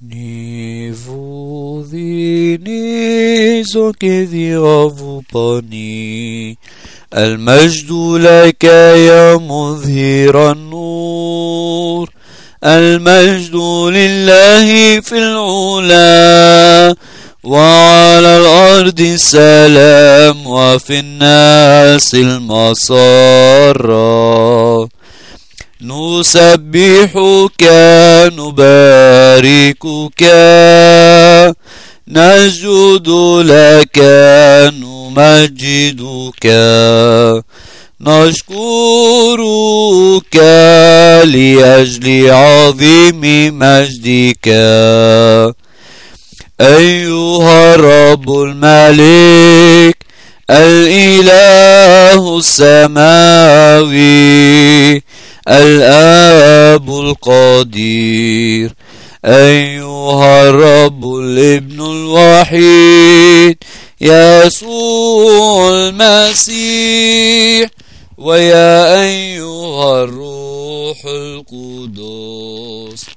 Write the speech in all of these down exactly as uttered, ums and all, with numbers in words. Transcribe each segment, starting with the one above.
Ni fudini zokedi غفباني المجد لك يا مظهر النور المجد لله في العلا وعلى الأرض السلام وفي الناس المسرة نسبحك نباركك نسجد لك نمجدك نشكرك لأجل عظيم مجدك أيها الرب الملك الإله السماوي الآب القدير أيها الرب الابن الوحيد يسوع المسيح ويا أيها الروح القدس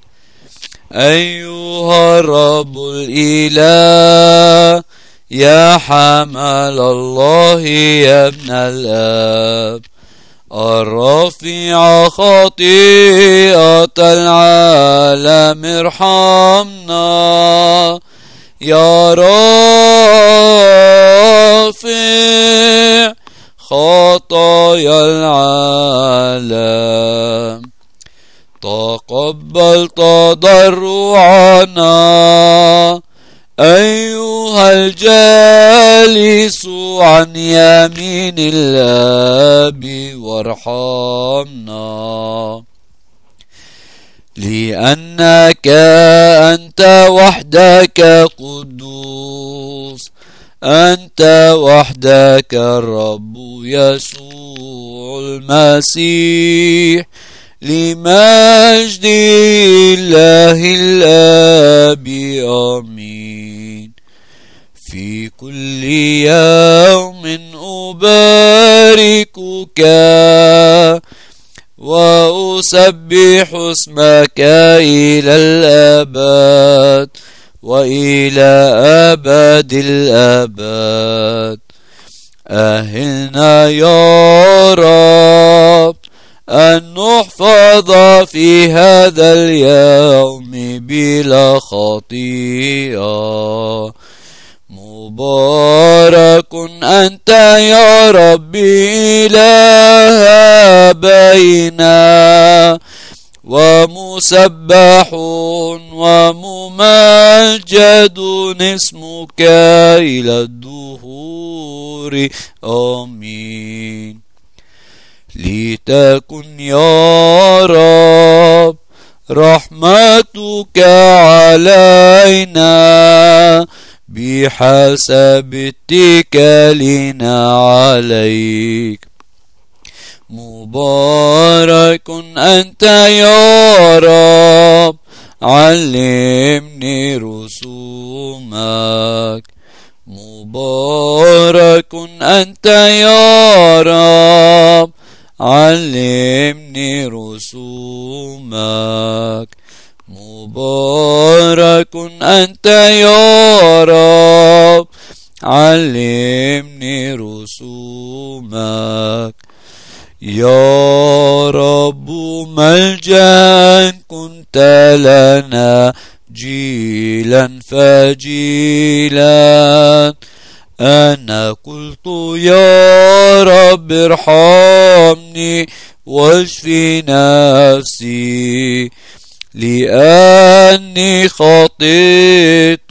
أيها الرب الإله يا حمل الله يا ابن الآب الرافع خطيئة العالم ارحمنا يا رافع خطايا العالم تقبل تضرعنا أيها الجالس عن يمين الآب وارحمنا لأنك أنت وحدك قدوس أنت وحدك الرب يسوع المسيح لمجد الله الآب آمين في كل يوم أباركك وأسبح اسمك إلى الأبد وإلى أبد الأبد أهلنا يا رب أن نحفظ في هذا اليوم بلا خطيئة مبارك أنت يا ربي إله آبائنا ومسبح وممجد اسمك إلى الدهور آمين لتكن يا رب رحمتك علينا بحسب اتكالنا عليك مبارك أنت يا رب علمني رسومك مبارك أنت يا رب علمني رسومك مبارك أنت يا رب علمني رسومك يا رب ملجأ كنت لنا جيلا فجيلا أنا قلت يا رب ارحمني واشفي نفسي لأني خطئت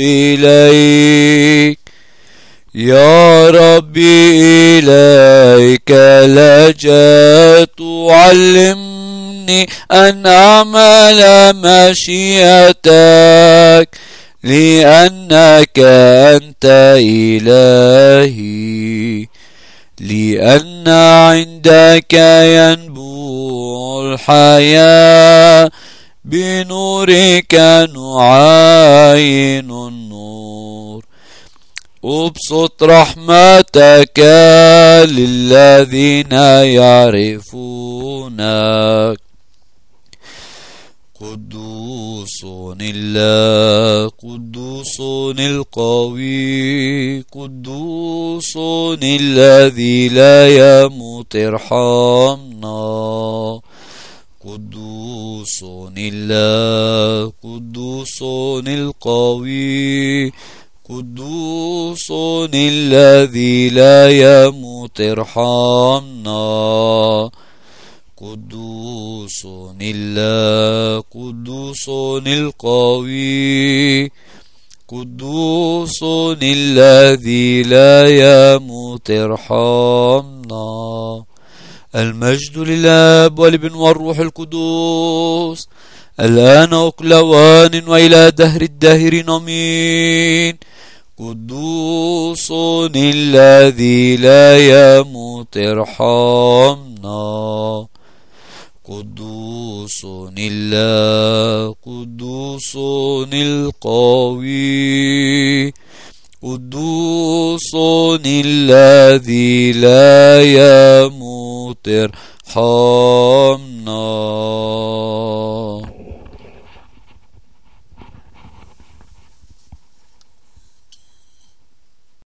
إليك يا ربي إليك لجأت علمني أن أعمل مشيئتك لأنك أنت إلهي لأن عندك ينبوع الحياة بنورك نعاين النور ابسط رحمتك للذين يعرفونك قدوس الله قدوس القوي قدوس الذي لا يموت ارحمنا قدوس الله قدوس القوي قدوس الذي لا يموت ارحمنا قدوس الله قدوس القوي قدوس الذي لا يموت ارحمنا. المجد للآب والابن والروح القدوس الآن وكل أوان وإلى دهر الداهرين آمين. قدوس الذي لا يموت ارحمنا قدوس الله قدوس القوي قدوس الذي لا يموت ارحمنا.